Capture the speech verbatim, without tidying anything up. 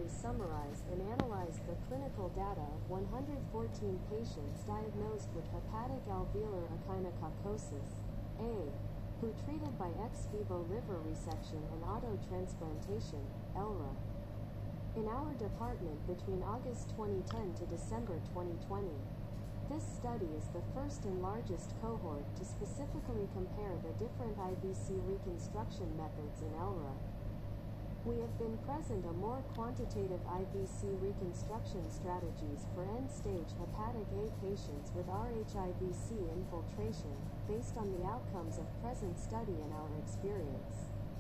summarized and analyzed the clinical data of one hundred fourteen patients diagnosed with hepatic alveolar echinococcosis A, who treated by ex vivo liver resection and autotransplantation, E L R A. In our department between August twenty ten to December twenty twenty. This study is the first and largest cohort to specifically compare the different I V C reconstruction methods in E L R A. We have been present a more quantitative I V C reconstruction strategies for end-stage hepatic A patients with R H I V C infiltration, based on the outcomes of present study and our experience.